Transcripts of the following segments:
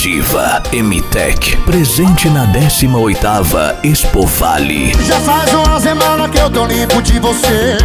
Comitiva M-Tech, presente na 18ª Expo Vale. Já faz uma semana que eu tô limpo de você.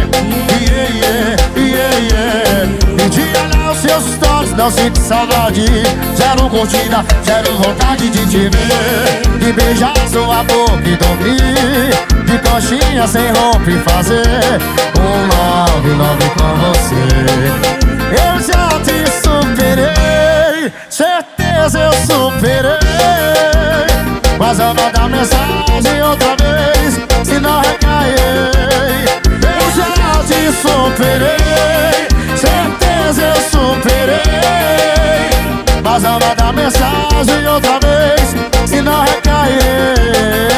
E de olhar os seus stories, não sinto saudade. Zero curtida, zero vontade de te ver. De beijar sua boca e dormir de coxinha sem roupa e fazer um love com você. Eu já te superei, certeza eu superei. Mas eu vou dar mensagem outra vez, se não recairei. Eu já te superei, certeza eu superei. Mas eu vou dar mensagem outra vez, se não recairei.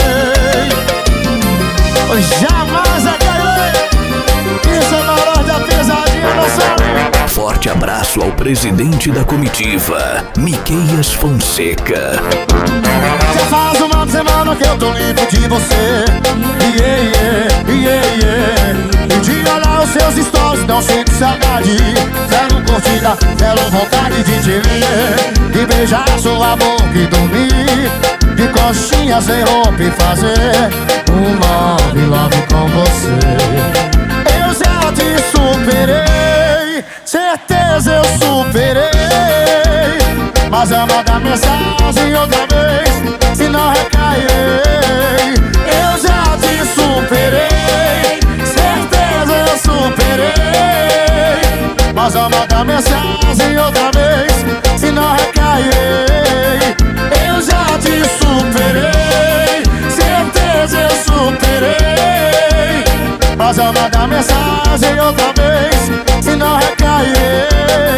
Jamais recairei. Isso é maior da pesadinha, não sabe. Forte abraço ao presidente da comitiva, Miqueias Fonseca. Já faz uma semana que eu tô limpo de você. E de olhar os seus stories, não sinto saudade. Zero curtida, zero vontade de te ver. De beijar sua boca e dormir de coxinha sem roupa e fazer um love com você. Eu já te superei, certeza eu superei. Mas eu vou dar mensagem outra vez, se não recairei. Eu já te superei, certeza eu superei. Mas eu vou dar mensagem outra vez, se não recairei. Eu já te superei, certeza eu superei. Mas eu vou dar mensagem outra vez, se não recairei.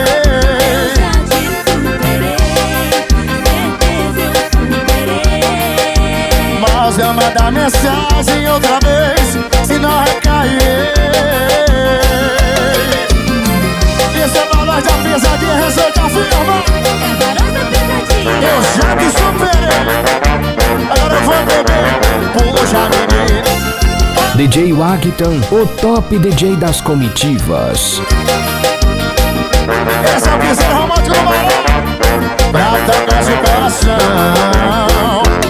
Mas eu vou dar mensagem outra vez, se não recairei. Esse é valor da pesadinha, receita firma. Eu já te superei, agora eu vou beber. Puxa, menina. DJ Wagton, o top DJ das comitivas. Esse é o piseiro romântico do balão, pra tocar seu coração.